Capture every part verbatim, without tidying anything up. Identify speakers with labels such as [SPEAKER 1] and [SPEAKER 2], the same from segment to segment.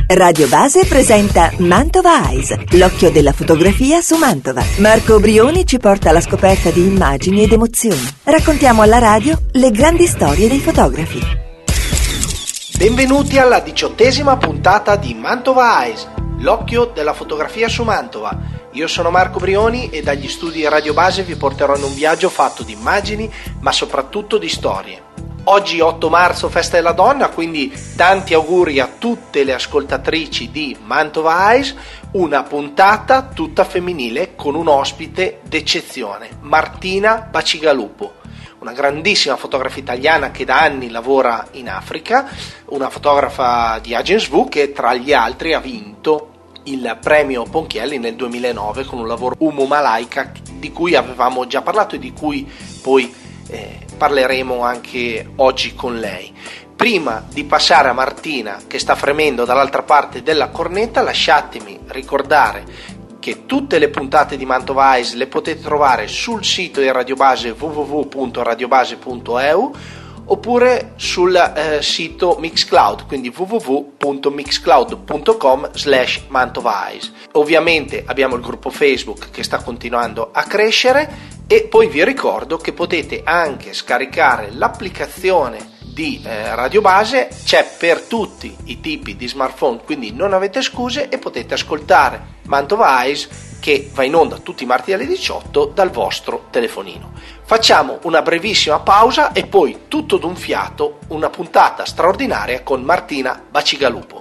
[SPEAKER 1] Radio Base presenta Mantova Eyes, l'occhio della fotografia su Mantova. Marco Brioni ci porta alla scoperta di immagini ed emozioni. Raccontiamo alla radio le grandi storie dei fotografi.
[SPEAKER 2] Benvenuti alla diciottesima puntata di Mantova Eyes, l'occhio della fotografia su Mantova. Io sono Marco Brioni e dagli studi Radio Base vi porterò in un viaggio fatto di immagini, ma soprattutto di storie. Oggi otto marzo, festa della donna, quindi tanti auguri a tutte le ascoltatrici di Mantova Eyes, una puntata tutta femminile con un ospite d'eccezione, Martina Bacigalupo, una grandissima fotografa italiana che da anni lavora in Africa, una fotografa di Agence V che tra gli altri ha vinto il premio Ponchielli nel duemilanove con un lavoro Umu Malaika di cui avevamo già parlato e di cui poi eh, parleremo anche oggi con lei. Prima di passare a Martina che sta fremendo dall'altra parte della cornetta, lasciatemi ricordare che tutte le puntate di Mantova Eyes le potete trovare sul sito di Radio Base w w w punto radiobase punto e u oppure sul eh, sito Mixcloud, quindi w w w punto mixcloud punto com slash Mantova Eyes. Ovviamente abbiamo il gruppo Facebook che sta continuando a crescere e poi vi ricordo che potete anche scaricare l'applicazione di eh, Radio Base, c'è per tutti i tipi di smartphone, quindi non avete scuse e potete ascoltare Mantova Eyes che va in onda tutti i martedì alle diciotto dal vostro telefonino. Facciamo una brevissima pausa e poi tutto d'un fiato una puntata straordinaria con Martina Bacigalupo.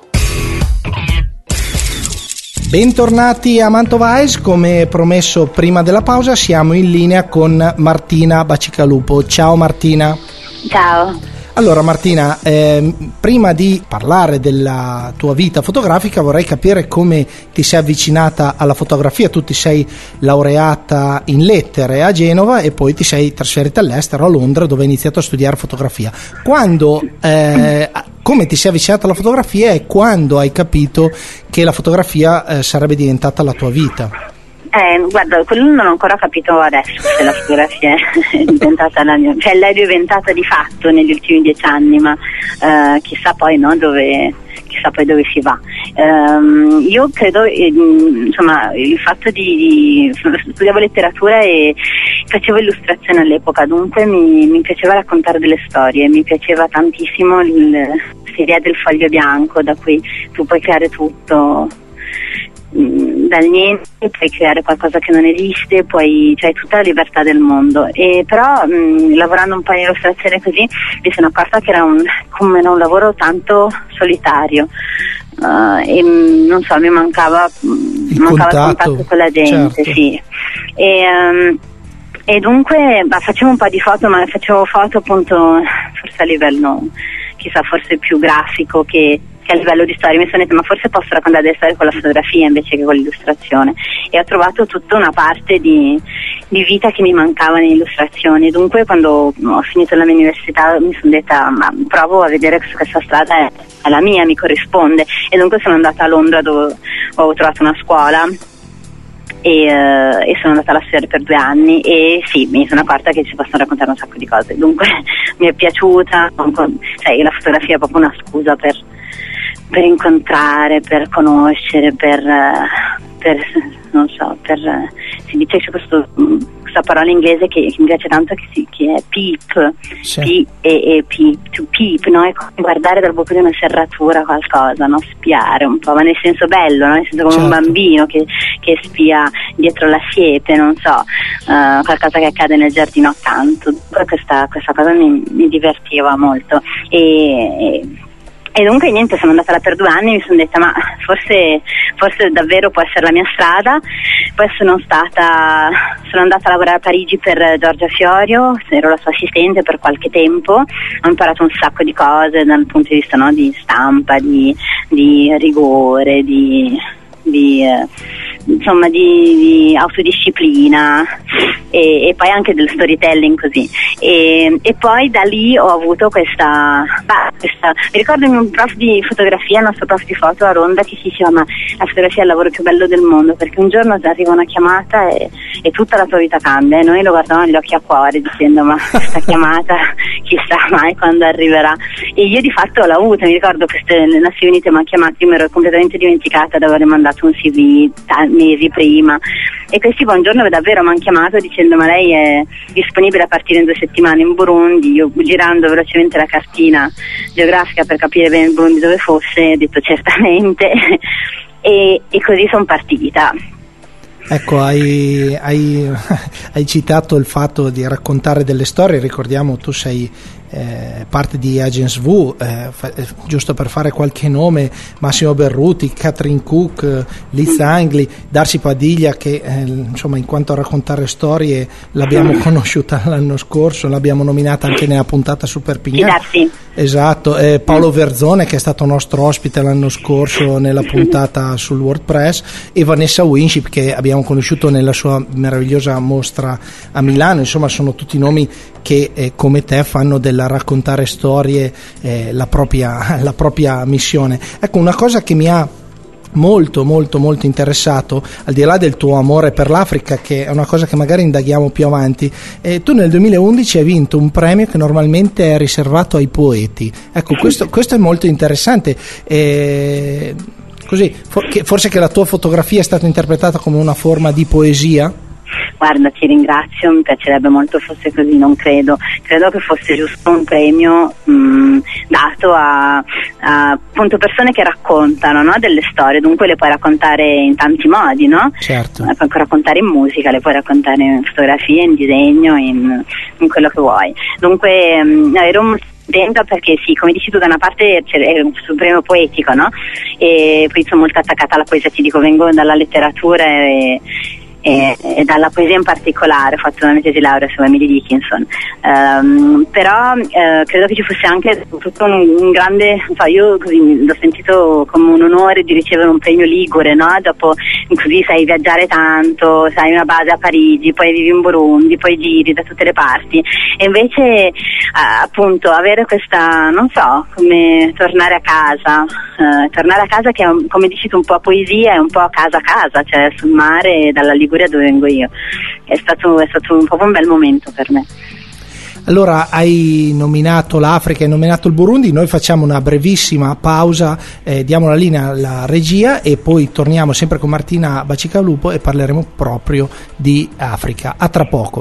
[SPEAKER 3] Bentornati a Mantova Eyes, come promesso prima della pausa siamo in linea con Martina Bacigalupo. Ciao Martina.
[SPEAKER 4] Ciao.
[SPEAKER 3] Allora Martina, eh, prima di parlare della tua vita fotografica vorrei capire come ti sei avvicinata alla fotografia. Tu ti sei laureata in lettere a Genova e poi ti sei trasferita all'estero a Londra dove hai iniziato a studiare fotografia. Quando, eh, come ti sei avvicinata alla fotografia e quando hai capito che la fotografia eh, sarebbe diventata la tua vita?
[SPEAKER 4] Eh, guarda, quello non ho ancora capito adesso se la fotografia è diventata la mia, cioè l'è diventata di fatto negli ultimi dieci anni, ma eh, chissà poi no, dove chissà poi dove si va. Um, io credo, eh, insomma, il fatto di, di studiavo letteratura e facevo illustrazione all'epoca, dunque mi, mi piaceva raccontare delle storie, mi piaceva tantissimo l'idea del foglio bianco da cui tu puoi creare tutto dal niente, puoi creare qualcosa che non esiste, poi c'hai tutta la libertà del mondo. E però mh, lavorando un po' in illustrazione così mi sono accorta che era un, come un lavoro tanto solitario uh, e mh, non so, mi mancava il mancava contatto, il contatto con la gente, certo. Sì. E, um, e dunque bah, facevo un po' di foto, ma facevo foto appunto forse a livello chissà forse più grafico che che a livello di storia. Mi sono detto ma forse posso raccontare delle storie con la fotografia invece che con l'illustrazione, e ho trovato tutta una parte di, di vita che mi mancava nell'illustrazione. Dunque quando ho finito la mia università mi sono detta ma provo a vedere se questa strada è, è la mia, mi corrisponde, e dunque sono andata a Londra dove ho trovato una scuola e, uh, e sono andata a studiare per due anni e sì, mi sono accorta che ci possono raccontare un sacco di cose, dunque mi è piaciuta, cioè la fotografia è proprio una scusa per per incontrare, per conoscere, per, per non so, per si dice c'è questo, questa parola inglese che, che mi piace tanto che, si, che è peep,
[SPEAKER 3] sì.
[SPEAKER 4] P e E peep, to peep, no? È come guardare dal buco di una serratura qualcosa, no? Spiare un po', ma nel senso bello, no? Nel senso come certo. Un bambino che, che spia dietro la siepe, non so, uh, qualcosa che accade nel giardino accanto. Questa, questa cosa mi, mi divertiva molto e, e E dunque niente, sono andata là per due anni e mi sono detta ma forse, forse davvero può essere la mia strada. Poi sono stata sono andata a lavorare a Parigi per Giorgia Fiorio, ero la sua assistente per qualche tempo, ho imparato un sacco di cose dal punto di vista no, di stampa, di, di rigore, di, di eh, insomma di, di autodisciplina e, e poi anche del storytelling così. e, e poi da lì ho avuto questa, bah, questa mi ricordo il mio prof di fotografia, il nostro prof di foto a Ronda, che si diceva: ma la fotografia è il lavoro più bello del mondo, perché un giorno ti arriva una chiamata e, e tutta la tua vita cambia, e noi lo guardavamo gli occhi a cuore dicendo: ma questa chiamata chissà mai quando arriverà. E io di fatto l'ho avuta, mi ricordo queste le Nazioni Unite mi hanno chiamato, io mi ero completamente dimenticata di aver mandato un C V t- mesi prima, e questi un giorno davvero mi hanno chiamato dicendo: ma lei è disponibile a partire in due settimane in Burundi? Io, girando velocemente la cartina geografica per capire bene il Burundi dove fosse, ho detto certamente e, e così sono partita.
[SPEAKER 3] Ecco, hai, hai, hai citato il fatto di raccontare delle storie. Ricordiamo, tu sei eh, parte di Agence V, eh, fa, eh, giusto per fare qualche nome: Massimo Berruti, Catherine Cook, eh, Liz Angli, Darcy Padiglia, che eh, insomma in quanto a raccontare storie l'abbiamo conosciuta l'anno scorso, l'abbiamo nominata anche nella puntata su Perpignan.
[SPEAKER 4] Sì,
[SPEAKER 3] esatto, eh, Paolo Verzone, che è stato nostro ospite l'anno scorso nella puntata sul WordPress, e Vanessa Winship, che abbiamo conosciuto nella sua meravigliosa mostra a Milano. Insomma, sono tutti nomi che eh, come te fanno della raccontare storie eh, la propria, la propria missione. Ecco, una cosa che mi ha molto molto molto interessato, al di là del tuo amore per l'Africa, che è una cosa che magari indaghiamo più avanti, eh, tu nel duemilaundici hai vinto un premio che normalmente è riservato ai poeti. Ecco, questo, questo è molto interessante. eh, Così, for- che forse che la tua fotografia è stata interpretata come una forma di poesia?
[SPEAKER 4] Guarda, ti ringrazio, mi piacerebbe molto fosse così, non credo. Credo che fosse giusto un premio mh, dato a, a appunto persone che raccontano, no, delle storie, dunque le puoi raccontare in tanti modi, no?
[SPEAKER 3] Certo.
[SPEAKER 4] Le puoi raccontare in musica, le puoi raccontare in fotografia, in disegno, in, in quello che vuoi. Dunque mh, ero molto contenta perché sì, come dici tu, da una parte è un premio poetico, no? E poi sono molto attaccata alla poesia, ti dico, vengo dalla letteratura e E, e dalla poesia in particolare, ho fatto una tesi laurea su Emily Dickinson, um, però uh, credo che ci fosse anche tutto un, un grande, non so, io così l'ho sentito come un onore di ricevere un premio ligure, no? Dopo così sai viaggiare tanto, sai una base a Parigi, poi vivi in Burundi, poi giri da tutte le parti, e invece uh, appunto avere questa, non so, come tornare a casa, uh, tornare a casa che è un, come dici tu, un po' poesia e un po' casa a casa, cioè sul mare, dalla Liguria dove vengo io. È stato, è stato un po' un bel momento per me.
[SPEAKER 3] Allora, hai nominato l'Africa, hai nominato il Burundi, noi facciamo una brevissima pausa, eh, diamo la linea alla regia e poi torniamo sempre con Martina Bacigalupo e parleremo proprio di Africa. A tra poco.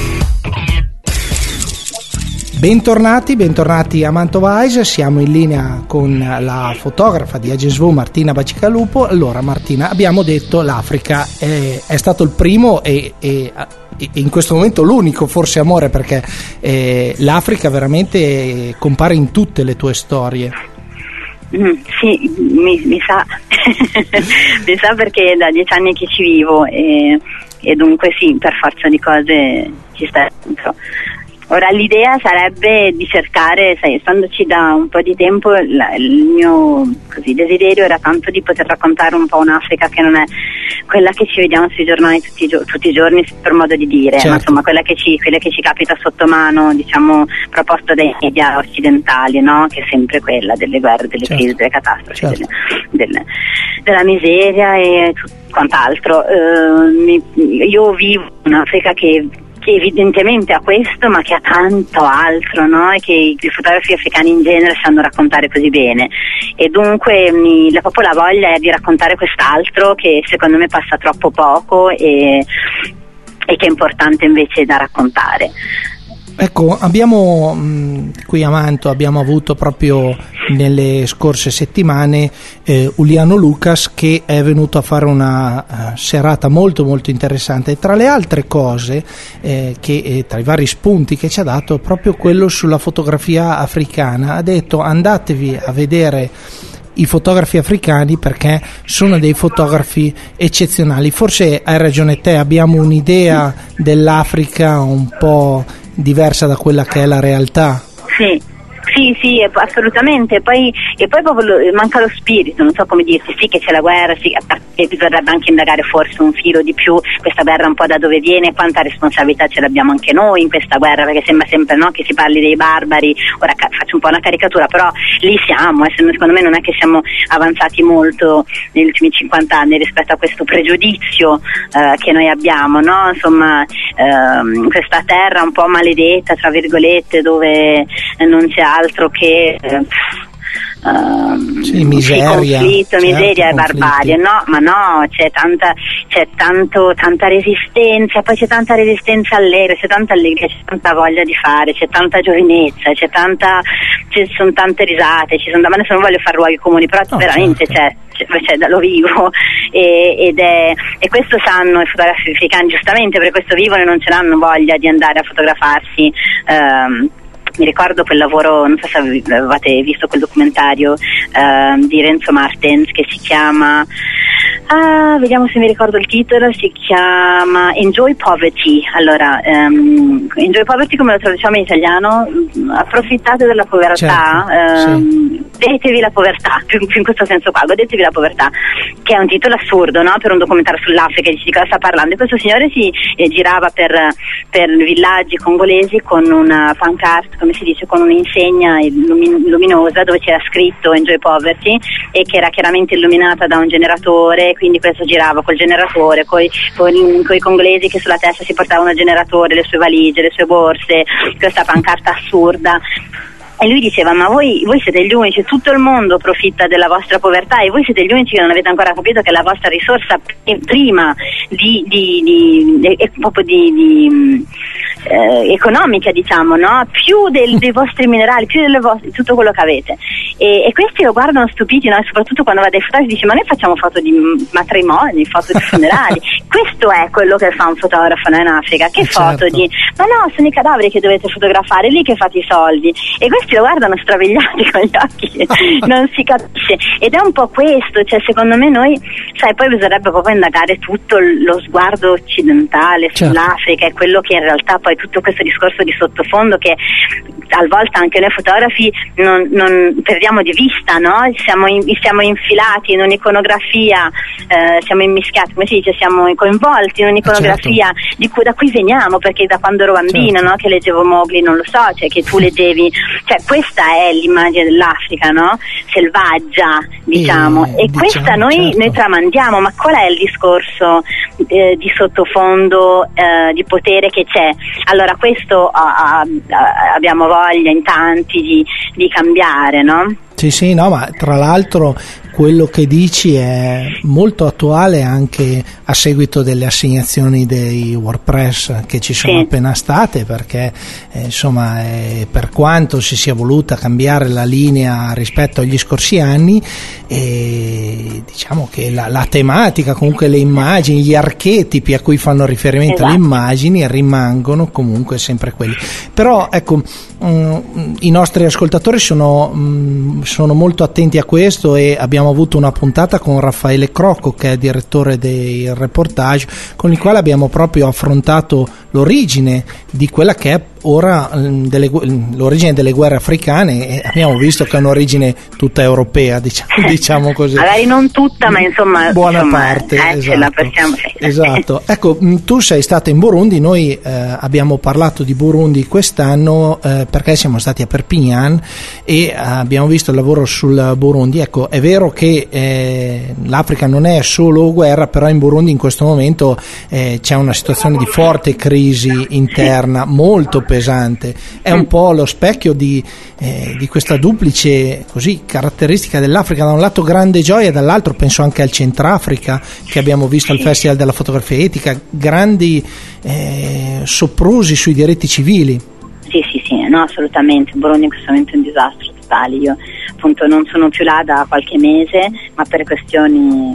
[SPEAKER 3] Bentornati, bentornati a Mantova Eyes, siamo in linea con la fotografa di Agence V, Martina Bacigalupo. Allora Martina, abbiamo detto l'Africa è, è stato il primo e, e, e in questo momento l'unico forse amore, perché eh, l'Africa veramente compare in tutte le tue storie.
[SPEAKER 4] Mm, sì, mi, mi sa, mi sa perché è da dieci anni che ci vivo e, e dunque sì, per forza di cose ci sta dentro. Ora l'idea sarebbe di cercare, sai, standoci da un po' di tempo, la, il mio così, desiderio era tanto di poter raccontare un po' un'Africa che non è quella che ci vediamo sui giornali tutti, tutti i giorni, per modo di dire, certo. Ma insomma quella che ci, quella che ci capita sotto mano, diciamo, proposta dai media occidentali, no? Che è sempre quella delle guerre, delle certo. crisi, delle catastrofi, certo. delle, delle, della miseria e tutto quant'altro. Uh, mi, io vivo in un'Africa che che evidentemente ha questo, ma che ha tanto altro, no? E che i fotografi africani in genere sanno raccontare così bene, e dunque mi, la, proprio la voglia è di raccontare quest'altro che secondo me passa troppo poco e, e che è importante invece da raccontare.
[SPEAKER 3] Ecco, abbiamo mh, qui a Manto abbiamo avuto proprio nelle scorse settimane eh, Uliano Lucas, che è venuto a fare una uh, serata molto molto interessante. Tra le altre cose eh, che eh, tra i vari spunti che ci ha dato, proprio quello sulla fotografia africana. Ha detto: andatevi a vedere i fotografi africani perché sono dei fotografi eccezionali. Forse hai ragione te, abbiamo un'idea dell'Africa un po' diversa da quella che è la realtà.
[SPEAKER 4] Sì, Sì, sì, assolutamente. Poi, e poi proprio lo, manca lo spirito, non so come dirti, sì che c'è la guerra, sì, che bisognerebbe anche indagare forse un filo di più questa guerra, un po' da dove viene, quanta responsabilità ce l'abbiamo anche noi in questa guerra, perché sembra sempre, no, che si parli dei barbari. Ora ca- faccio un po' una caricatura, però lì siamo, eh, secondo me non è che siamo avanzati molto negli ultimi cinquanta anni rispetto a questo pregiudizio eh, che noi abbiamo, no? Insomma, ehm, questa terra un po' maledetta, tra virgolette, dove eh, non c'è altro che eh, uh,
[SPEAKER 3] sì, miseria,
[SPEAKER 4] conflitto,
[SPEAKER 3] certo,
[SPEAKER 4] miseria e
[SPEAKER 3] conflitti.
[SPEAKER 4] barbarie. No, ma no, c'è tanta, c'è tanto, tanta resistenza, poi c'è tanta resistenza all'era, c'è tanta allegria, c'è tanta voglia di fare, c'è tanta giovinezza, c'è tanta, ci sono tante risate, ci sono, ma adesso non voglio fare luoghi comuni, però no, veramente
[SPEAKER 3] certo.
[SPEAKER 4] c'è, c'è, c'è, lo vivo e, ed è, e questo sanno i fotografi africani, giustamente per questo vivono e non ce l'hanno voglia di andare a fotografarsi. Um, mi ricordo quel lavoro, non so se avete visto quel documentario uh, di Renzo Martens che si chiama, ah, vediamo se mi ricordo il titolo, si chiama Enjoy Poverty. Allora, um, Enjoy Poverty, come lo traduciamo in italiano? Approfittate della povertà, certo, um, sì. Godetevi la povertà, più, più in questo senso qua, godetevi la povertà, che è un titolo assurdo, no? Per un documentario sull'Africa, di cosa sta parlando? E questo signore si eh, girava per, per villaggi congolesi con una pancarte, come si dice, con un'insegna illumin- luminosa dove c'era scritto Enjoy Poverty e che era chiaramente illuminata da un generatore, quindi questo girava col generatore, coi, con i congolesi che sulla testa si portavano il generatore, le sue valigie, le sue borse, questa pancarta assurda. E lui diceva, ma voi, voi siete gli unici, tutto il mondo profitta della vostra povertà e voi siete gli unici che non avete ancora capito che la vostra risorsa prima di, di, di, di, di proprio di, di eh, economica, diciamo, no? Più del, dei vostri minerali, più delle vostre, tutto quello che avete. E, e questi lo guardano stupiti, no? Soprattutto quando va dai fotografi dice, ma noi facciamo foto di matrimoni, foto di funerali. Questo è quello che fa un fotografo, no, in Africa. Che
[SPEAKER 3] certo.
[SPEAKER 4] Foto di, ma no, sono i cadaveri che dovete fotografare, lì che fate i soldi. E questi lo guardano strabiliati con gli occhi, non si capisce. Ed è un po' questo, cioè secondo me noi, sai, poi bisognerebbe proprio indagare tutto lo sguardo occidentale sull'Africa, e quello che in realtà poi tutto questo discorso di sottofondo che talvolta anche noi fotografi non, non perdiamo di vista, no? Siamo, in, siamo infilati in un'iconografia, eh, siamo immischiati, come si dice, siamo coinvolti in un'iconografia, certo, di cui, da cui veniamo, perché da quando ero bambina, certo, no? Che leggevo Mowgli, non lo so, cioè che tu leggevi, cioè questa è l'immagine dell'Africa, no? Selvaggia, diciamo, e, e diciamo, questa noi, certo, noi tramandiamo, ma qual è il discorso eh, di sottofondo, eh, di potere che c'è? Allora questo ah, ah, abbiamo voglia in tanti di, di cambiare, no?
[SPEAKER 3] Sì, sì, no, ma tra l'altro quello che dici è molto attuale anche a seguito delle assegnazioni dei WordPress che ci sono, sì, appena state, perché eh, insomma eh, per quanto si sia voluta cambiare la linea rispetto agli scorsi anni, eh, diciamo che la, la tematica, comunque le immagini, gli archetipi a cui fanno riferimento, esatto, le immagini rimangono comunque sempre quelli. Però ecco, mh, i nostri ascoltatori sono, mh, sono molto attenti a questo, e abbiamo avuto una puntata con Raffaele Crocco, che è direttore del reportage, con il quale abbiamo proprio affrontato l'origine di quella che è ora delle, l'origine delle guerre africane, e abbiamo visto che è un'origine tutta europea, diciamo, diciamo così.
[SPEAKER 4] Magari non tutta, ma insomma
[SPEAKER 3] buona
[SPEAKER 4] insomma,
[SPEAKER 3] parte,
[SPEAKER 4] eh,
[SPEAKER 3] esatto,
[SPEAKER 4] ce la possiamo...
[SPEAKER 3] esatto. Ecco, tu sei stata in Burundi, noi eh, abbiamo parlato di Burundi quest'anno eh, perché siamo stati a Perpignan e abbiamo visto il lavoro sul Burundi. Ecco, è vero che eh, l'Africa non è solo guerra, però in Burundi in questo momento eh, c'è una situazione di forte crisi interna, molto pesante. È un po' lo specchio di, eh, di questa duplice così caratteristica dell'Africa: da un lato grande gioia, dall'altro penso anche al Centrafrica che abbiamo visto al Festival della Fotografia Etica, grandi eh, soprusi sui diritti civili.
[SPEAKER 4] Sì, sì, sì, no, assolutamente. Il Burundi in questo momento è un disastro totale. Io appunto non sono più là da qualche mese, ma per questioni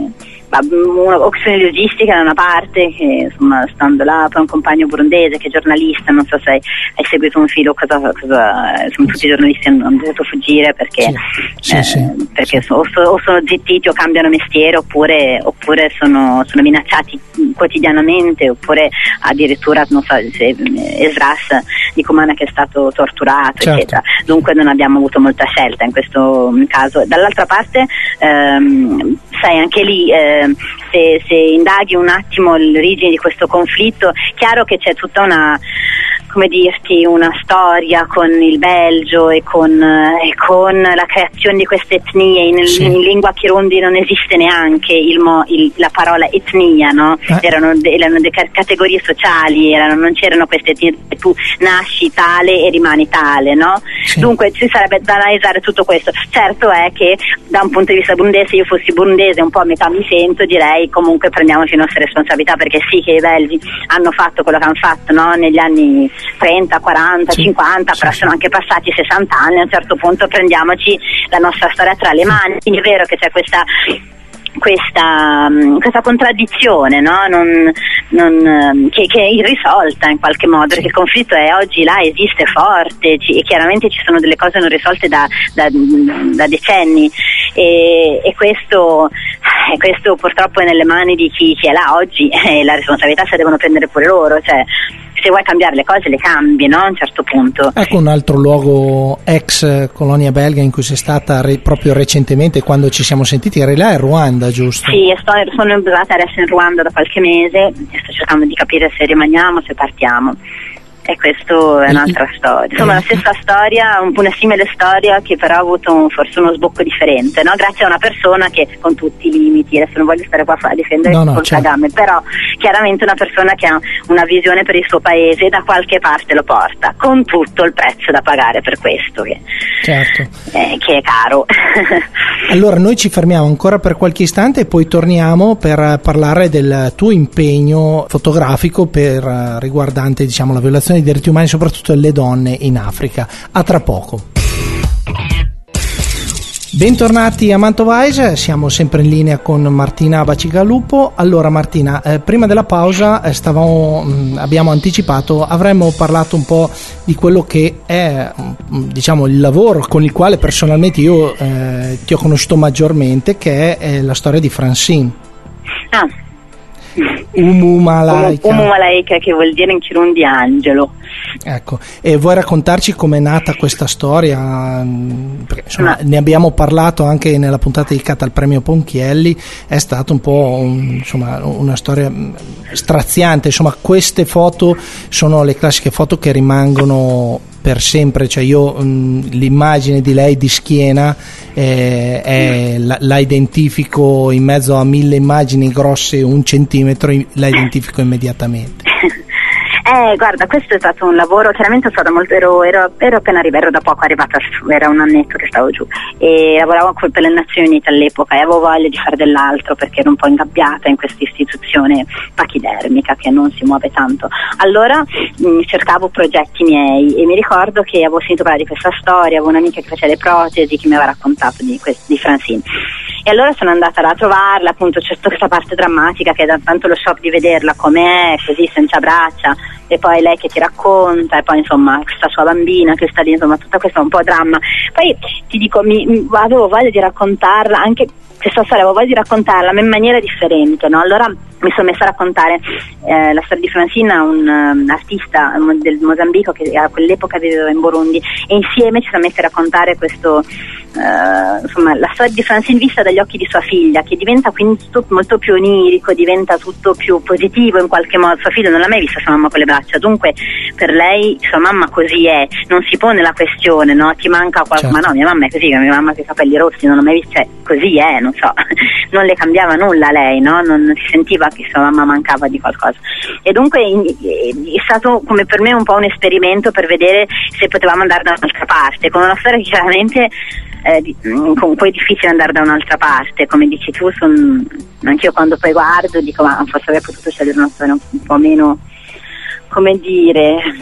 [SPEAKER 4] opzioni logistiche da una parte, che insomma stando là, poi un compagno burundese che è giornalista, non so se hai, hai seguito un filo, cosa, cosa insomma, tutti i giornalisti hanno, hanno dovuto fuggire perché,
[SPEAKER 3] sì,
[SPEAKER 4] eh,
[SPEAKER 3] sì, sì.
[SPEAKER 4] perché so, o, so, o sono zittiti o cambiano mestiere, oppure, oppure sono, sono minacciati quotidianamente, oppure addirittura non so se Esdras di Comana che è stato torturato, certo. eccetera. Dunque non abbiamo avuto molta scelta in questo caso. Dall'altra parte ehm, sai anche lì eh, se, se indaghi un attimo l'origine di questo conflitto, chiaro che c'è tutta una, come dirti, una storia con il Belgio e con, e con la creazione di queste etnie. In, sì. in lingua Kirundi non esiste neanche il mo, il, la parola etnia, no? Eh. Erano, de, erano de categorie sociali, erano, non c'erano queste etnie, tu nasci tale e rimani tale, no? Sì. Dunque ci sarebbe da analizzare tutto questo. Certo è che da un punto di vista burundese, io fossi burundese un po' a metà mi sento, direi comunque prendiamoci le nostre responsabilità, perché sì che i belgi hanno fatto quello che hanno fatto, no? Negli anni trenta, quaranta, sì, cinquanta, sì, però sì. sono anche passati sessanta anni, a un certo punto prendiamoci la nostra storia tra le mani. Quindi è vero che c'è questa questa, questa contraddizione, no? non, non, che, che è irrisolta in qualche modo, perché il conflitto è oggi là, esiste forte, ci, e chiaramente ci sono delle cose non risolte da, da, da decenni, e, e questo e questo purtroppo è nelle mani di chi, chi è là oggi, e la responsabilità se devono prendere pure loro, cioè se vuoi cambiare le cose le cambi, no? A un certo punto.
[SPEAKER 3] Ecco un altro luogo ex colonia belga in cui sei stata re, proprio recentemente, quando ci siamo sentiti, eri là in Ruanda, giusto?
[SPEAKER 4] Sì, sto, sono arrivata adesso in Ruanda da qualche mese, sto cercando di capire se rimaniamo, se partiamo. E questo è un'altra storia, insomma la stessa storia, una simile storia, che però ha avuto un, forse uno sbocco differente, no? Grazie a una persona che, con tutti i limiti, adesso non voglio stare qua a difendere no, no, col certo. Kagame, però chiaramente una persona che ha una visione per il suo paese e da qualche parte lo porta, con tutto il prezzo da pagare per questo, che,
[SPEAKER 3] certo.
[SPEAKER 4] eh, che è caro.
[SPEAKER 3] Allora noi ci fermiamo ancora per qualche istante e poi torniamo per parlare del tuo impegno fotografico per riguardante, diciamo, la violazione dei diritti umani, soprattutto delle donne in Africa. A tra poco. Bentornati a Mantova Eyes, siamo sempre in linea con Martina Bacigalupo. Allora Martina, eh, prima della pausa eh, stavamo, mh, abbiamo anticipato, avremmo parlato un po' di quello che è mh, diciamo il lavoro con il quale personalmente io eh, ti ho conosciuto maggiormente, che è eh, la storia di Francine.
[SPEAKER 4] Ah.
[SPEAKER 3] Umu Malaika.
[SPEAKER 4] Umu Malaika, che vuol dire in Kirundi angelo.
[SPEAKER 3] Ecco, e vuoi raccontarci com'è nata questa storia? Perché insomma, no. ne abbiamo parlato anche nella puntata dedicata al premio Ponchielli, è stata un po' un, insomma, una storia straziante. Insomma, queste foto sono le classiche foto che rimangono per sempre, cioè io mh, l'immagine di lei di schiena eh, è, la, la identifico in mezzo a mille immagini grosse un centimetro, la identifico immediatamente.
[SPEAKER 4] Eh, guarda, questo è stato un lavoro, chiaramente è stato molto, ero, ero, ero appena arrivata, ero da poco arrivata, era un annetto che stavo giù e lavoravo per le Nazioni Unite all'epoca e avevo voglia di fare dell'altro perché ero un po' ingabbiata in questa istituzione pachidermica che non si muove tanto. Allora mh, cercavo progetti miei e mi ricordo che avevo sentito parlare di questa storia, avevo un'amica che faceva le protesi che mi aveva raccontato di, quest- di Francine. E allora sono andata là a trovarla, appunto c'è questa parte drammatica che dà tanto lo shock di vederla com'è, così senza braccia, e poi lei che ti racconta, e poi insomma questa sua bambina che sta lì, insomma tutta questa un po' dramma. Poi ti dico, mi, mi avevo voglia di raccontarla, anche questa storia avevo voglia di raccontarla ma in maniera differente, no? Allora mi sono messa a raccontare eh, la storia di Francine, un um, artista um, del Mozambico che a quell'epoca viveva in Burundi, e insieme ci siamo messi a raccontare questo Uh, insomma la storia di Francine vista dagli occhi di sua figlia, che diventa quindi tutto molto più onirico, diventa tutto più positivo in qualche modo. Sua figlia non l'ha mai vista sua mamma con le braccia, dunque per lei sua mamma così è, non si pone la questione, no? Ti manca qualcosa, certo. Ma no, mia mamma è così, mia mamma con i capelli rossi non l'ho mai vista, cioè, così è, non so, non le cambiava nulla lei, no? Non si sentiva che sua mamma mancava di qualcosa, e dunque è stato come per me un po' un esperimento per vedere se potevamo andare da un'altra parte, con una storia che chiaramente Eh, di, con poi è difficile andare da un'altra parte, come dici tu. Son, anch'io quando poi guardo dico ma forse avrei potuto scegliere una storia un po' meno, come dire,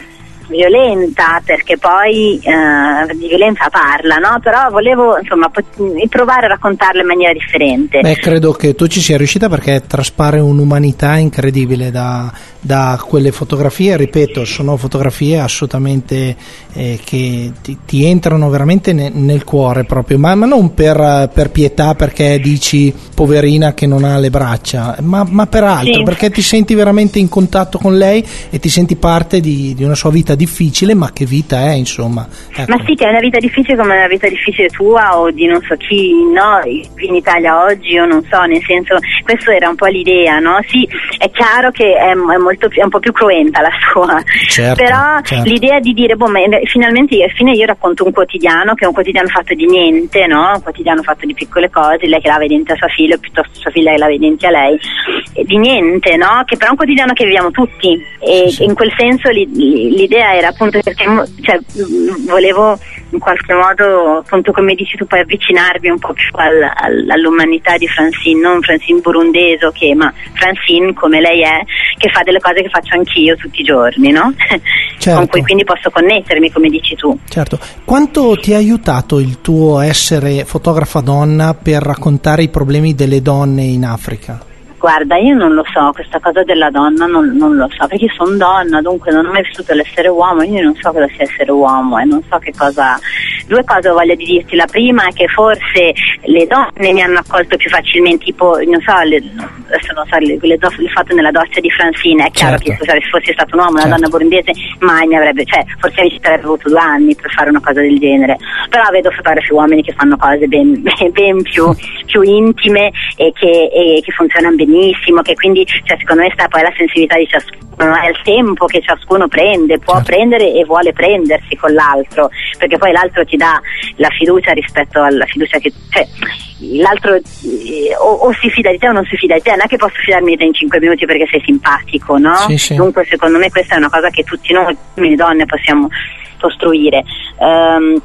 [SPEAKER 4] violenta, perché poi eh, di violenza parla, no? Però volevo insomma pot- provare a raccontarla in maniera differente.
[SPEAKER 3] Beh, credo che tu ci sia riuscita, perché traspare un'umanità incredibile da, da quelle fotografie. Ripeto, sono fotografie assolutamente eh, che ti, ti entrano veramente ne, nel cuore proprio, ma, ma non per, per pietà, perché dici poverina che non ha le braccia, ma, ma per altro, sì. Perché ti senti veramente in contatto con lei e ti senti parte di, di una sua vita difficile, ma che vita è, insomma. Ecco.
[SPEAKER 4] Ma sì, che è una vita difficile come una vita difficile tua o di non so chi, no, in Italia oggi, io non so, nel senso, questo era un po' l'idea, no? Sì, è chiaro che è, è molto più, è un po' più cruenta la sua,
[SPEAKER 3] certo,
[SPEAKER 4] però
[SPEAKER 3] certo.
[SPEAKER 4] L'idea di dire, boh, ma finalmente alla fine io racconto un quotidiano, che è un quotidiano fatto di niente, no? Un quotidiano fatto di piccole cose, lei che lava i denti a sua figlia, piuttosto sua figlia che lava i denti a lei, e di niente, no? Che però è un quotidiano che viviamo tutti, e sì. In quel senso l'idea era appunto perché, cioè, volevo in qualche modo, appunto come dici tu, poi avvicinarmi un po' più al, al, all'umanità di Francine, non Francine burundeso, che, ma Francine come lei è, che fa delle cose che faccio anch'io tutti i giorni, no?
[SPEAKER 3] Certo.
[SPEAKER 4] Con cui quindi posso connettermi, come dici tu.
[SPEAKER 3] Certo. Quanto ti ha aiutato il tuo essere fotografa donna per raccontare i problemi delle donne in Africa?
[SPEAKER 4] Guarda, io non lo so, questa cosa della donna non, non lo so, perché io sono donna, dunque non ho mai vissuto l'essere uomo, io non so cosa sia essere uomo e non so che cosa. Due cose voglio dirti. La prima è che forse le donne mi hanno accolto più facilmente, tipo, non so, le, adesso non so, le, le do, il fatto nella doccia di Francine, è chiaro, certo, che se fossi stato un uomo, una certo. donna burundese, mai mi avrebbe, cioè, forse mi ci avrebbe avuto due anni per fare una cosa del genere, però vedo fotografi uomini che fanno cose ben, ben, ben più, più intime e che, e che funzionano benissimo, che quindi, cioè, secondo me sta poi la sensibilità di ciascuno, è il tempo che ciascuno prende, può certo. prendere e vuole prendersi con l'altro, perché poi l'altro ti dà la fiducia rispetto alla fiducia che, cioè, l'altro eh, o, o si fida di te o non si fida di te, non è che posso fidarmi di te in cinque minuti perché sei simpatico, no?
[SPEAKER 3] Sì, sì.
[SPEAKER 4] Dunque secondo me questa è una cosa che tutti noi, le donne, possiamo costruire. Um,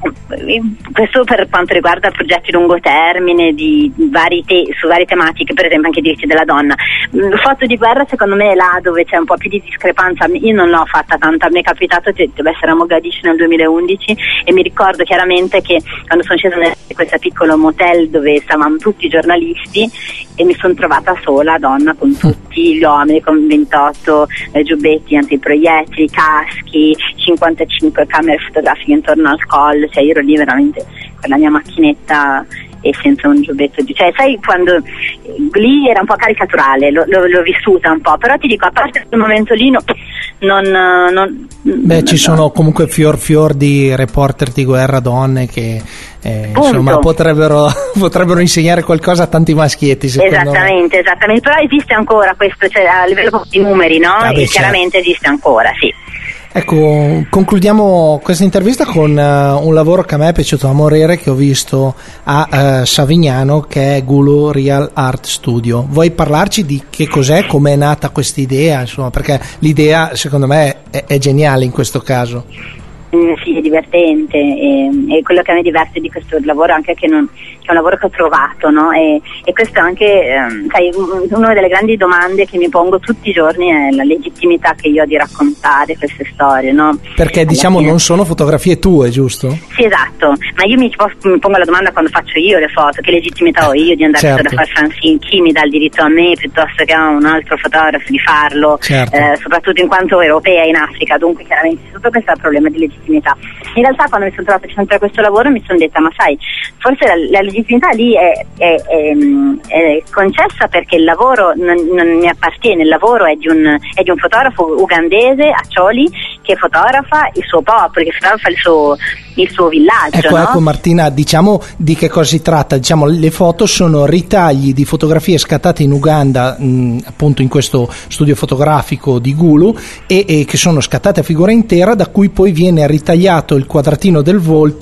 [SPEAKER 4] questo per quanto riguarda progetti lungo termine di vari te- su varie tematiche, per esempio anche i diritti della donna. Foto di guerra secondo me è là dove c'è un po' più di discrepanza. Io non l'ho fatta tanta, mi è capitato che deve essere a Mogadiscio nel duemilaundici e mi ricordo chiaramente che quando sono scesa in questo piccolo motel dove stavamo tutti i giornalisti e mi sono trovata sola, donna, con tutti gli uomini con ventotto eh, giubbetti antiproiettili, caschi, cinquantacinque camere fotografiche intorno al collo, cioè io ero lì veramente con la mia macchinetta e senza un giubbetto di, cioè sai, quando lì era un po' caricaturale, lo, lo, l'ho vissuta un po', però ti dico, a parte quel momento lì no, non, non
[SPEAKER 3] beh
[SPEAKER 4] non,
[SPEAKER 3] ci sono comunque fior fior di reporter di guerra donne che eh, insomma potrebbero potrebbero insegnare qualcosa a tanti maschietti,
[SPEAKER 4] esattamente me. esattamente però esiste ancora questo, cioè a livello di numeri, no? Ah, beh, e chiaramente certo. esiste ancora, sì.
[SPEAKER 3] Ecco, concludiamo questa intervista con uh, un lavoro che a me è piaciuto a morire, che ho visto a uh, Savignano, che è Gulu Real Art Studio. Vuoi parlarci di che cos'è, come è nata questa idea, insomma, perché l'idea secondo me è, è geniale in questo caso.
[SPEAKER 4] Sì, è divertente e, e quello che a me diverte di questo lavoro anche che, non, che è un lavoro che ho trovato, no? E, e questo anche, ehm, sai, una delle grandi domande che mi pongo tutti i giorni è la legittimità che io ho di raccontare queste storie, no?
[SPEAKER 3] Perché diciamo non sono fotografie tue, giusto?
[SPEAKER 4] Sì, esatto, ma io mi, mi pongo la domanda quando faccio io le foto, che legittimità ho io di andare certo. a fare Francine, chi mi dà il diritto a me piuttosto che a un altro fotografo di farlo, certo. eh, soprattutto in quanto europea in Africa, dunque chiaramente tutto questo è il problema di legittimità. In realtà quando mi sono trovata a centrare questo lavoro mi sono detta, ma sai, forse la, la legittimità lì è, è, è, è concessa perché il lavoro non, non mi appartiene, il lavoro è di un, è di un fotografo ugandese, Acholi, che fotografa il suo popolo, che fotografa il suo, il suo villaggio.
[SPEAKER 3] Ecco,
[SPEAKER 4] no?
[SPEAKER 3] ecco Martina, diciamo di che cosa si tratta. Diciamo, le foto sono ritagli di fotografie scattate in Uganda, mh, appunto in questo studio fotografico di Gulu, e, e che sono scattate a figura intera, da cui poi viene ritagliato il quadratino del volto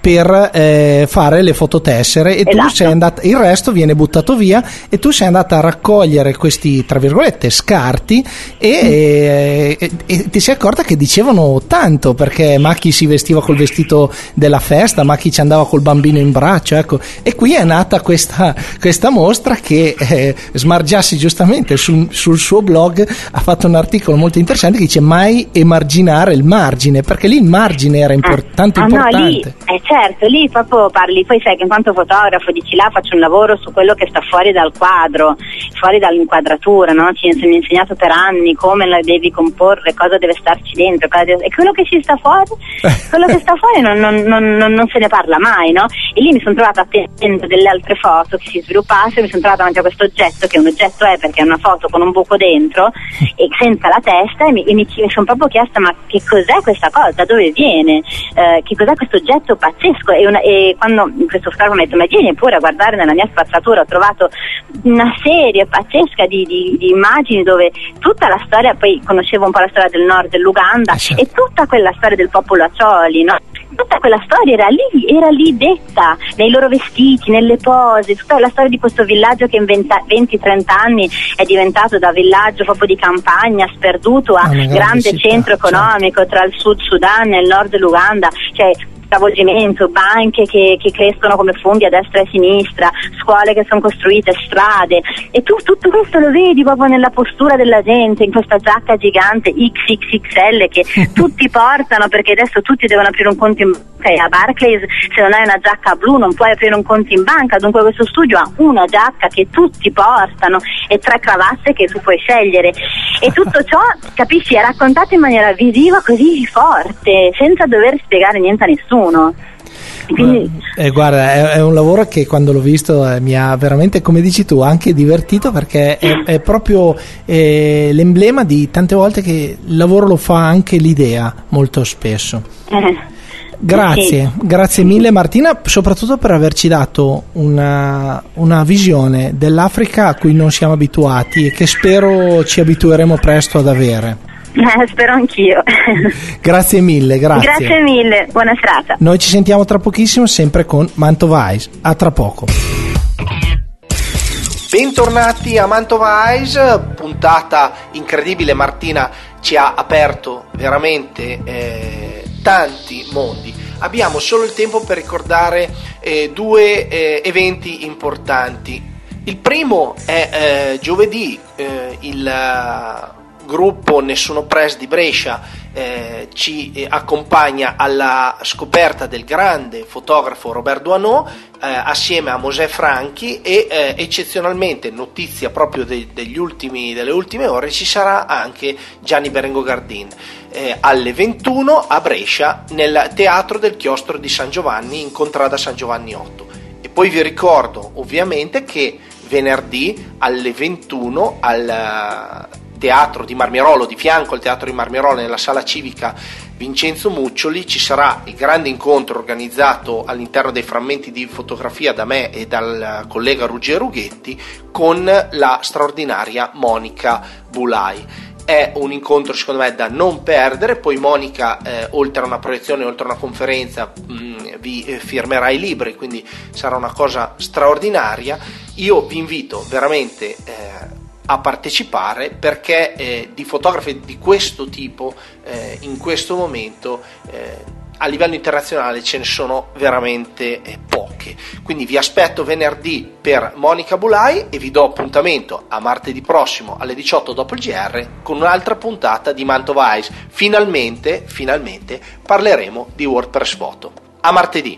[SPEAKER 3] per eh, fare le fototessere, e
[SPEAKER 4] esatto.
[SPEAKER 3] tu sei andata, il resto viene buttato via, e tu sei andata a raccogliere questi, tra virgolette, scarti, e, mm. e, e, e ti sei accorta che dicevano tanto, perché Macchi si vestiva col vestito della festa, Macchi ci andava col bambino in braccio, ecco, e qui è nata questa, questa mostra che eh, Smargiassi giustamente sul, sul suo blog ha fatto un articolo molto interessante che dice: mai emarginare il margine, perché lì il margine era import- tanto
[SPEAKER 4] ah,
[SPEAKER 3] importante.
[SPEAKER 4] No, lì, eh, certo, lì proprio parli, poi sai che in quanto fotografo dici là faccio un lavoro su quello che sta fuori dal quadro, fuori dall'inquadratura, no? Ci mi ha insegnato per anni come la devi comporre, cosa deve starci dentro, cosa deve... e quello che ci sta fuori, quello che sta fuori non, non, non, non se ne parla mai, no? E lì mi sono trovata attendendo delle altre foto che si sviluppassero, mi sono trovata davanti a questo oggetto, che un oggetto è perché è una foto con un buco dentro e senza la testa, e mi, e mi, mi sono proprio chiesta: ma che cos'è questa cosa, da dove viene, eh, che cos'è questo oggetto pazzesco? E, una, e quando questo fotografo mi ha detto: ma vieni pure a guardare nella mia spazzatura, ho trovato una serie pazzesca di, di, di immagini dove tutta la storia, poi conoscevo un po' la storia del nord dell'Uganda, e tutta quella storia del popolo Acholi, no? Tutta quella storia era lì, era lì detta, nei loro vestiti, nelle pose, tutta la storia di questo villaggio che in venti trenta anni è diventato da villaggio proprio di campagna, sperduto, a grande, grande centro economico, certo, tra il Sud Sudan e il nord dell'Uganda, cioè stravolgimento, banche che, che crescono come funghi a destra e a sinistra, scuole che sono costruite, strade, e tu tutto questo lo vedi proprio nella postura della gente, in questa giacca gigante X X X L che tutti portano, perché adesso tutti devono aprire un conto in banca, e a Barclays se non hai una giacca blu non puoi aprire un conto in banca, dunque questo studio ha una giacca che tutti portano e tre cravatte che tu puoi scegliere, e tutto ciò, capisci, è raccontato in maniera visiva così forte, senza dover spiegare niente a nessuno. Quindi...
[SPEAKER 3] Eh, guarda, è, è un lavoro che quando l'ho visto eh, mi ha veramente, come dici tu, anche divertito, perché è, è proprio eh, l'emblema di tante volte che il lavoro lo fa anche l'idea, molto spesso.
[SPEAKER 4] Eh.
[SPEAKER 3] Grazie,
[SPEAKER 4] sì.
[SPEAKER 3] Grazie mille Martina, soprattutto per averci dato una, una visione dell'Africa a cui non siamo abituati e che spero ci abitueremo presto ad avere.
[SPEAKER 4] Eh, spero anch'io.
[SPEAKER 3] Grazie mille, grazie.
[SPEAKER 4] Grazie mille, buona serata.
[SPEAKER 3] Noi ci sentiamo tra pochissimo, sempre con Mantova Eyes. A tra poco.
[SPEAKER 2] Bentornati a Mantova Eyes, puntata incredibile. Martina ci ha aperto veramente eh, tanti mondi. Abbiamo solo il tempo per ricordare eh, due eh, eventi importanti. Il primo è eh, giovedì, eh, il gruppo Nessuno Press di Brescia eh, ci eh, accompagna alla scoperta del grande fotografo Robert Doisneau eh, assieme a Mosè Franchi, e eh, eccezionalmente, notizia proprio de- degli ultimi, delle ultime ore, ci sarà anche Gianni Berengo Gardin eh, alle ventuno a Brescia nel Teatro del Chiostro di San Giovanni, in contrada San Giovanni otto. E poi vi ricordo ovviamente che venerdì alle ventuno al Teatro di Marmirolo, di fianco al Teatro di Marmirolo, nella sala civica Vincenzo Muccioli, ci sarà il grande incontro organizzato all'interno dei frammenti di fotografia da me e dal collega Ruggero Rughetti con la straordinaria Monica Bulai. È un incontro secondo me da non perdere. Poi Monica, eh, oltre a una proiezione, oltre a una conferenza, mh, vi eh, firmerà i libri, quindi sarà una cosa straordinaria. Io vi invito veramente eh, a partecipare, perché eh, di fotografi di questo tipo eh, in questo momento eh, a livello internazionale ce ne sono veramente eh, poche. Quindi vi aspetto venerdì per Monica Bulai e vi do appuntamento a martedì prossimo alle diciotto dopo il G R con un'altra puntata di Mantova Eyes. Finalmente, finalmente parleremo di WordPress Photo. A martedì.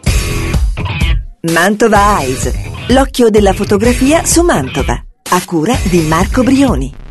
[SPEAKER 1] Mantova Eyes, l'occhio della fotografia su Mantova, a cura di Marco Brioni.